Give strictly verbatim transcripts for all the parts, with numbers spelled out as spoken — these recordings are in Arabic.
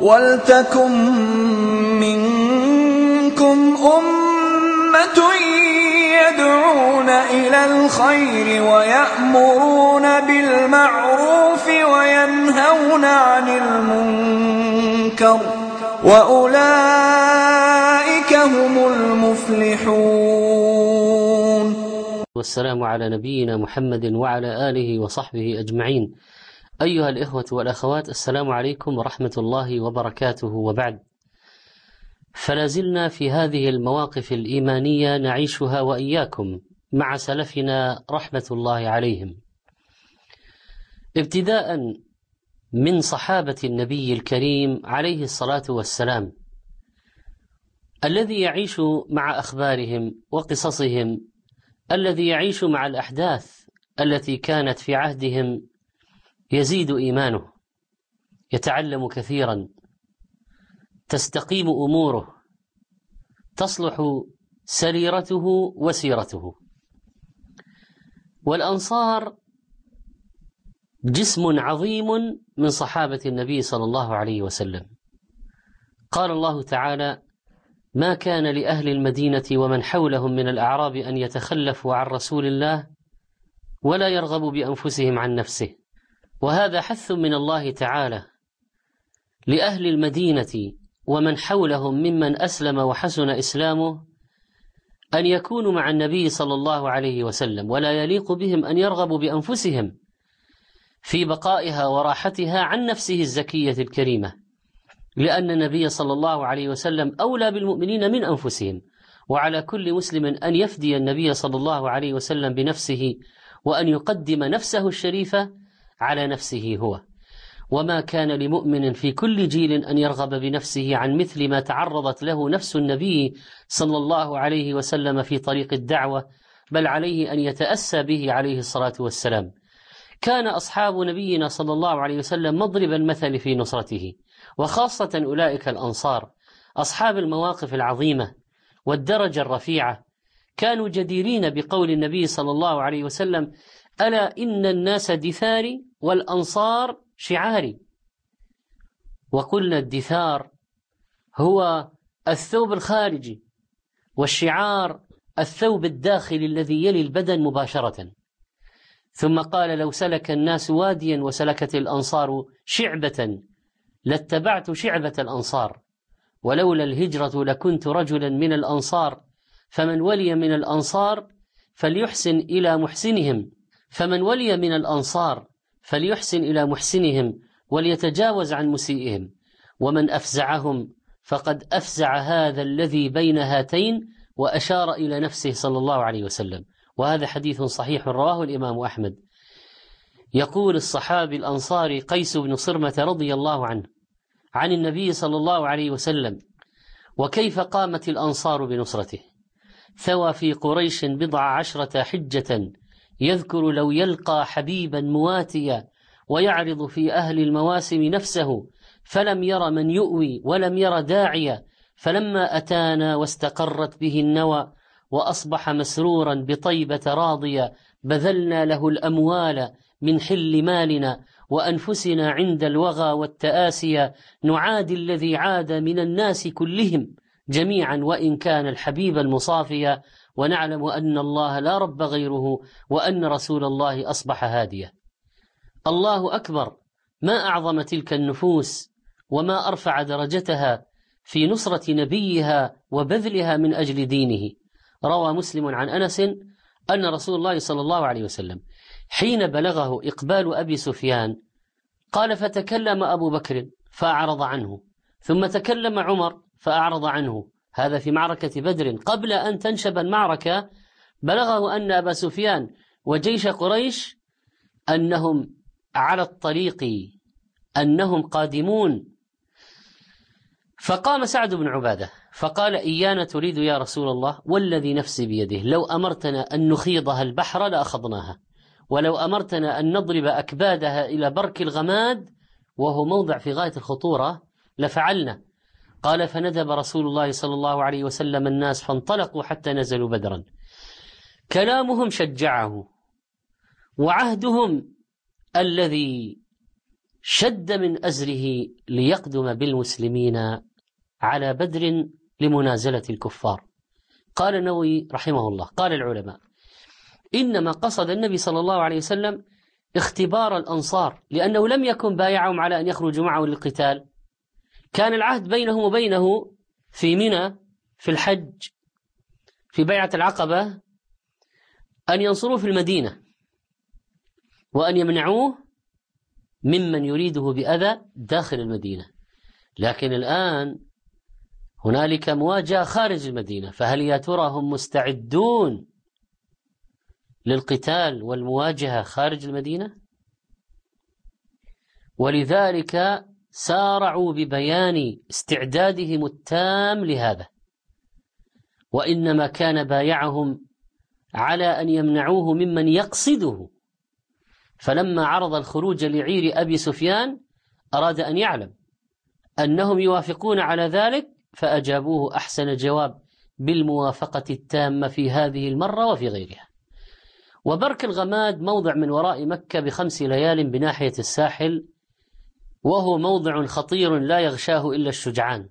وَلْتَكُن مِّنكُمْ أُمَّةٌ يَدْعُونَ إِلَى الْخَيْرِ وَيَأْمُرُونَ بِالْمَعْرُوفِ وَيَنْهَوْنَ عَنِ الْمُنكَرِ وَأُولَئِكَ هُمُ الْمُفْلِحُونَ. والسلام على نبينا محمد وعلى آله وصحبه أجمعين. أيها الإخوة والأخوات، السلام عليكم ورحمة الله وبركاته. وبعد، فلازلنا في هذه المواقف الإيمانية نعيشها وإياكم مع سلفنا رحمة الله عليهم، ابتداء من صحابة النبي الكريم عليه الصلاة والسلام، الذي يعيش مع أخبارهم وقصصهم، الذي يعيش مع الأحداث التي كانت في عهدهم، يزيد إيمانه، يتعلم كثيرا، تستقيم أموره، تصلح سريرته وسيرته. والأنصار جسم عظيم من صحابة النبي صلى الله عليه وسلم. قال الله تعالى: ما كان لأهل المدينة ومن حولهم من الأعراب أن يتخلفوا عن رسول الله ولا يرغبوا بأنفسهم عن نفسه. وهذا حث من الله تعالى لأهل المدينة ومن حولهم ممن أسلم وحسن إسلامه أن يكونوا مع النبي صلى الله عليه وسلم، ولا يليق بهم أن يرغبوا بأنفسهم في بقائها وراحتها عن نفسه الزكية الكريمة، لأن النبي صلى الله عليه وسلم أولى بالمؤمنين من أنفسهم، وعلى كل مسلم أن يفدي النبي صلى الله عليه وسلم بنفسه، وأن يقدم نفسه الشريفة على نفسه هو. وما كان لمؤمن في كل جيل أن يرغب بنفسه عن مثل ما تعرضت له نفس النبي صلى الله عليه وسلم في طريق الدعوة، بل عليه أن يتأسى به عليه الصلاة والسلام. كان أصحاب نبينا صلى الله عليه وسلم مضرب المثل في نصرته، وخاصة أولئك الأنصار أصحاب المواقف العظيمة والدرجة الرفيعة، كانوا جديرين بقول النبي صلى الله عليه وسلم: ألا إن الناس دثاري والأنصار شعاري. وقلنا الدثار هو الثوب الخارجي، والشعار الثوب الداخلي الذي يلي البدن مباشرة. ثم قال: لو سلك الناس واديا وسلكت الأنصار شعبة لاتبعت شعبة الأنصار، ولولا الهجرة لكنت رجلا من الأنصار، فمن ولي من الأنصار فليحسن إلى محسنهم فمن ولي من الأنصار فليحسن إلى محسنهم وليتجاوز عن مسيئهم، ومن أفزعهم فقد أفزع هذا الذي بين هاتين، وأشار إلى نفسه صلى الله عليه وسلم. وهذا حديث صحيح رواه الإمام أحمد. يقول الصحابي الأنصاري قيس بن صرمة رضي الله عنه عن النبي صلى الله عليه وسلم: وكيف قامت الأنصار بنصرته؟ ثوى في قريش بضع عشرة حجة، يذكر لو يلقى حبيبا مواتيا، ويعرض في أهل المواسم نفسه، فلم ير من يؤوي ولم ير داعيا، فلما أتانا واستقرت به النوى، وأصبح مسرورا بطيبة راضيا، بذلنا له الأموال من حل مالنا، وأنفسنا عند الوغى والتآسيا، نعادي الذي عاد من الناس كلهم جميعا، وإن كان الحبيب المصافيا، ونعلم أن الله لا رب غيره، وأن رسول الله أصبح هاديا. الله أكبر، ما أعظم تلك النفوس، وما أرفع درجتها في نصرة نبيها وبذلها من أجل دينه. روى مسلم عن أنس أن رسول الله صلى الله عليه وسلم حين بلغه إقبال أبي سفيان قال: فتكلم أبو بكر فأعرض عنه، ثم تكلم عمر فأعرض عنه. هذا في معركة بدر، قبل أن تنشب المعركة بلغه أن أبا سفيان وجيش قريش أنهم على الطريق، أنهم قادمون. فقام سعد بن عبادة فقال: إيانا تريد يا رسول الله؟ والذي نفسي بيده لو أمرتنا أن نخيضها البحر لأخذناها، ولو أمرتنا أن نضرب أكبادها إلى برك الغماد، وهو موضع في غاية الخطورة، لفعلنا. قال: فندب رسول الله صلى الله عليه وسلم الناس فانطلقوا حتى نزلوا بدرا. كلامهم شجعه، وعهدهم الذي شد من أزره ليقدم بالمسلمين على بدر لمنازلة الكفار. قال النووي رحمه الله: قال العلماء: إنما قصد النبي صلى الله عليه وسلم اختبار الأنصار، لأنه لم يكن بايعهم على أن يخرجوا معه للقتال، كان العهد بينهم وبينه في منى في الحج في بيعة العقبة أن ينصروه في المدينة وأن يمنعوه ممن يريده بأذى داخل المدينة. لكن الآن هنالك مواجهة خارج المدينة، فهل يا ترى هم مستعدون للقتال والمواجهة خارج المدينة؟ ولذلك سارعوا ببيان استعدادهم التام لهذا، وإنما كان بايعهم على أن يمنعوه ممن يقصده. فلما عرض الخروج لعير أبي سفيان أراد أن يعلم أنهم يوافقون على ذلك، فأجابوه أحسن جواب بالموافقة التامة في هذه المرة وفي غيرها. وبرك الغماد موضع من وراء مكة بخمس ليال بناحية الساحل، وهو موضع خطير لا يغشاه إلا الشجعان.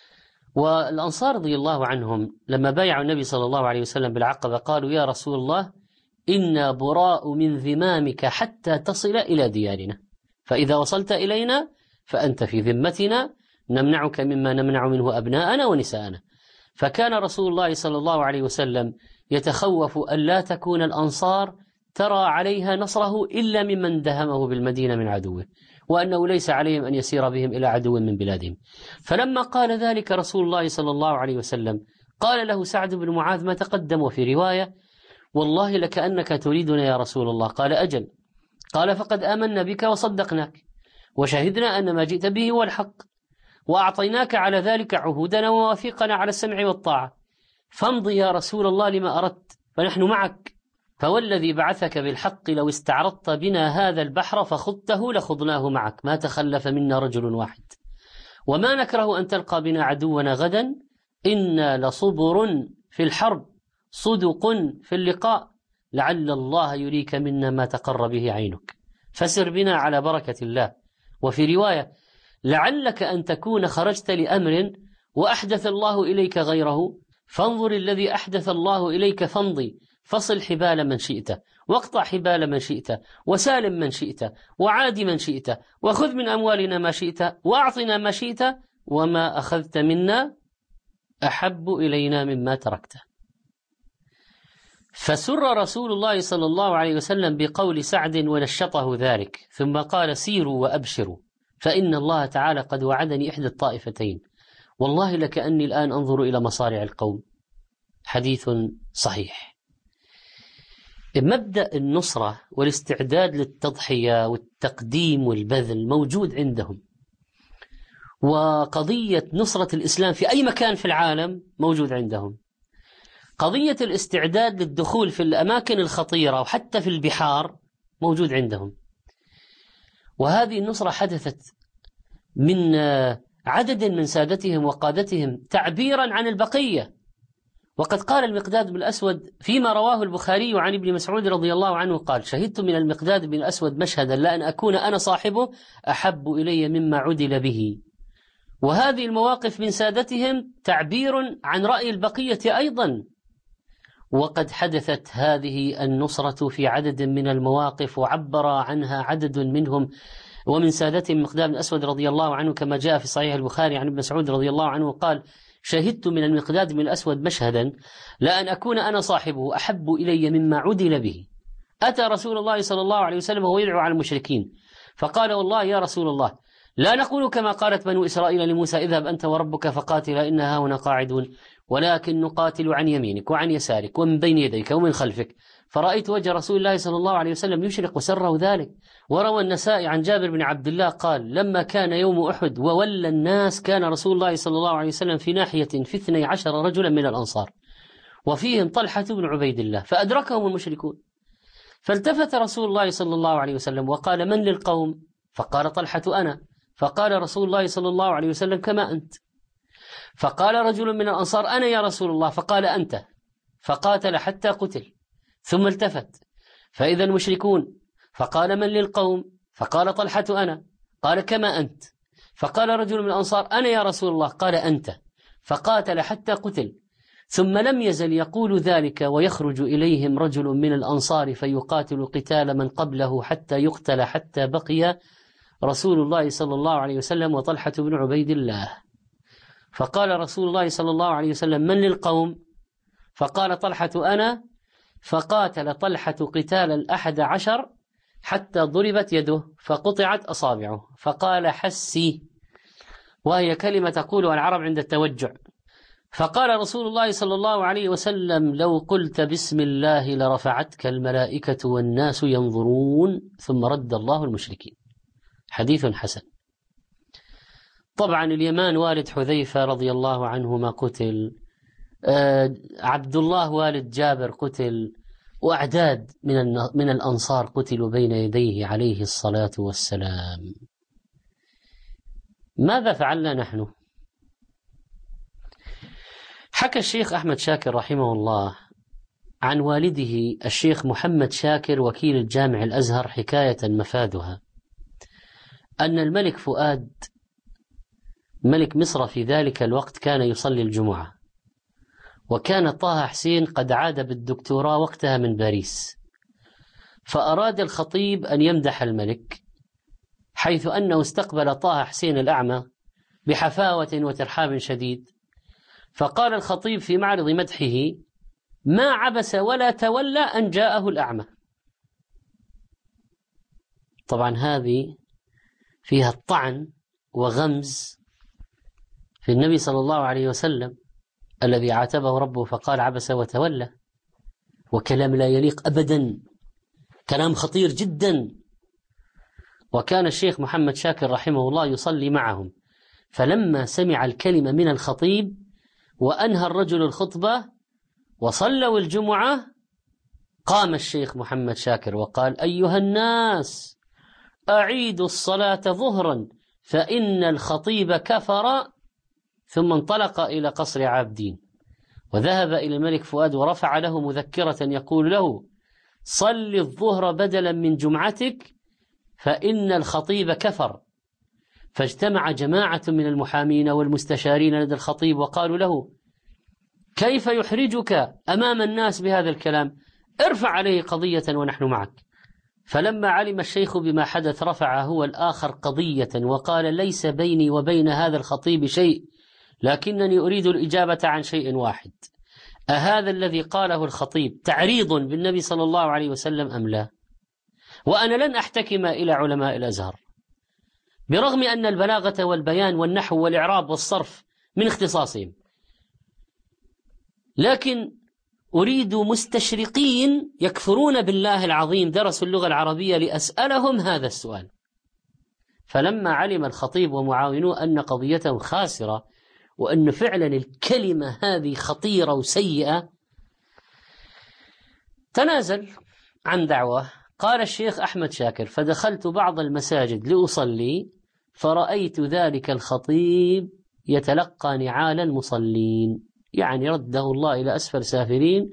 والأنصار رضي الله عنهم لما بايعوا النبي صلى الله عليه وسلم بالعقبة قالوا: يا رسول الله، إنا براء من ذمامك حتى تصل إلى ديارنا، فإذا وصلت إلينا فأنت في ذمتنا، نمنعك مما نمنع منه أبناءنا ونساءنا. فكان رسول الله صلى الله عليه وسلم يتخوف أن لا تكون الأنصار ترى عليها نصره إلا ممن دهمه بالمدينة من عدوه، وأنه ليس عليهم أن يسير بهم إلى عدو من بلادهم. فلما قال ذلك رسول الله صلى الله عليه وسلم قال له سعد بن معاذ ما تقدم، وفي رواية: والله لكأنك تريدنا يا رسول الله. قال: أجل. قال: فقد آمنا بك وصدقناك وشهدنا أن ما جئت به هو الحق، وأعطيناك على ذلك عهودنا ووافقنا على السمع والطاعة، فامضي يا رسول الله لما أردت، فنحن معك. فوالذي بعثك بالحق لو استعرضت بنا هذا البحر فخضته لخضناه معك، ما تخلف منا رجل واحد، وما نكره أن تلقى بنا عدونا غدا، إنا لصبر في الحرب صدق في اللقاء، لعل الله يريك منا ما تقر به عينك، فسر بنا على بركة الله. وفي رواية: لعلك أن تكون خرجت لأمر وأحدث الله إليك غيره، فانظر الذي أحدث الله إليك فامضي، فصل حبال من شئت، واقطع حبال من شئت، وسالم من شئت، وعاد من شئت، وخذ من أموالنا ما شئت، وأعطنا ما شئت، وما أخذت منا أحب إلينا مما تركته. فسر رسول الله صلى الله عليه وسلم بقول سعد ونشطه ذلك، ثم قال: سيروا وأبشروا، فإن الله تعالى قد وعدني إحدى الطائفتين، والله لكأني الآن أنظر إلى مصارع القوم. حديث صحيح. مبدأ النصرة والاستعداد للتضحية والتقديم والبذل موجود عندهم، وقضية نصرة الإسلام في أي مكان في العالم موجود عندهم. قضية الاستعداد للدخول في الأماكن الخطيرة وحتى في البحار موجود عندهم. وهذه النصرة حدثت من عدد من سادتهم وقادتهم تعبيرا عن البقية. وقد قال المقداد بن الأسود فيما رواه البخاري عن ابن مسعود رضي الله عنه قال: شهدت من المقداد بن الأسود مشهدا لأن أكون أنا صاحبه أحب إلي مما عدل به. وهذه المواقف من سادتهم تعبير عن رأي البقية أيضا. وقد حدثت هذه النصرة في عدد من المواقف وعبر عنها عدد منهم ومن سادتهم مقداد بن الأسود رضي الله عنه، كما جاء في صحيح البخاري عن ابن مسعود رضي الله عنه قال: شهدت من المقداد بن الأسود مشهدا لأن أكون أنا صاحبه أحب إلي مما عدل به. أتى رسول الله صلى الله عليه وسلم وهو يدعو على المشركين، فقال: والله يا رسول الله، لا نقول كما قالت بنو إسرائيل لموسى: اذهب أنت وربك فقاتلا إنها هنا قاعدون، ولكن نقاتل عن يمينك وعن يسارك ومن بين يديك ومن خلفك. فرأيت وجه رسول الله صلى الله عليه وسلم يشرق وسره ذلك. وروى النسائي عن جابر بن عبد الله قال: لما كان يوم أحد وولى الناس كان رسول الله صلى الله عليه وسلم في ناحية في اثني عشر رجلا من الأنصار، وفيهم طلحة بن عبيد الله، فأدركهم المشركون، فالتفت رسول الله صلى الله عليه وسلم وقال: من للقوم؟ فقال: طلحة أنا. فقال رسول الله صلى الله عليه وسلم: كما أنت. فقال رجل من الأنصار: أنا يا رسول الله. فقال: أنت. فقاتل حتى قتل، ثم التفت فإذا المشركون، فقال: من للقوم؟ فقال طلحة أنا. قال كما أنت. فقال رجل من الأنصار أنا يا رسول الله، قال أنت. فقاتل حتى قتل. ثم لم يزل يقول ذلك ويخرج إليهم رجل من الأنصار فيقاتل قتال من قبله حتى يقتل، حتى بقي رسول الله صلى الله عليه وسلم وطلحة بن عبيد الله. فقال رسول الله صلى الله عليه وسلم من للقوم؟ فقال طلحة أنا. فقاتل طلحة قتال الأحد عشر حتى ضربت يده فقطعت أصابعه، فقال حسي، وهي كلمة تقولها العرب عند التوجع. فقال رسول الله صلى الله عليه وسلم لو قلت بسم الله لرفعتك الملائكة والناس ينظرون، ثم رد الله المشركين. حديث حسن. طبعا اليمان والد حذيفة رضي الله عنهما قتل، آه عبد الله والد جابر قتل، وأعداد من من الأنصار قتلوا بين يديه عليه الصلاة والسلام. ماذا فعلنا نحن؟ حكى الشيخ أحمد شاكر رحمه الله عن والده الشيخ محمد شاكر وكيل الجامع الأزهر حكاية مفادها أن الملك فؤاد ملك مصر في ذلك الوقت كان يصلي الجمعة، وكان طه حسين قد عاد بالدكتوراه وقتها من باريس، فأراد الخطيب أن يمدح الملك، حيث أنه استقبل طه حسين الأعمى بحفاوة وترحاب شديد. فقال الخطيب في معرض مدحه ما عبس ولا تولى أن جاءه الأعمى. طبعا هذه فيها الطعن وغمز في النبي صلى الله عليه وسلم الذي عاتبه ربه فقال عبس وتولى، وكلام لا يليق أبدا، كلام خطير جدا. وكان الشيخ محمد شاكر رحمه الله يصلي معهم، فلما سمع الكلمة من الخطيب وأنهى الرجل الخطبة وصلوا الجمعة، قام الشيخ محمد شاكر وقال أيها الناس أعيدوا الصلاة ظهرا فإن الخطيب كفر، ثم انطلق إلى قصر عابدين وذهب إلى الملك فؤاد ورفع له مذكرة يقول له صل الظهر بدلا من جمعتك فإن الخطيب كفر. فاجتمع جماعة من المحامين والمستشارين لدى الخطيب وقالوا له كيف يحرجك أمام الناس بهذا الكلام؟ ارفع عليه قضية ونحن معك. فلما علم الشيخ بما حدث رفع هو الآخر قضية وقال ليس بيني وبين هذا الخطيب شيء، لكنني أريد الإجابة عن شيء واحد، أهذا الذي قاله الخطيب تعريض بالنبي صلى الله عليه وسلم أم لا؟ وأنا لن أحتكم إلى علماء الأزهر، برغم أن البلاغة والبيان والنحو والإعراب والصرف من اختصاصهم، لكن أريد مستشرقين يكفرون بالله العظيم درسوا اللغة العربية لأسألهم هذا السؤال. فلما علم الخطيب ومعاونوه أن قضيتهم خاسرة وأن فعلا الكلمة هذه خطيرة وسيئة، تنازل عن دعوة. قال الشيخ أحمد شاكر فدخلت بعض المساجد لأصلي فرأيت ذلك الخطيب يتلقى نعال المصلين، يعني رده الله إلى أسفل سافلين،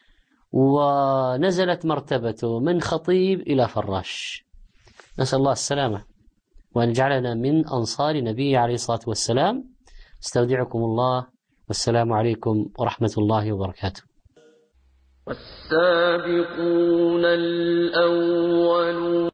ونزلت مرتبته من خطيب إلى فراش. نسأل الله السلامة وأن يجعلنا من أنصار نبيه عليه الصلاة والسلام. استودعكم الله والسلام عليكم ورحمة الله وبركاته. والسابقون الأولون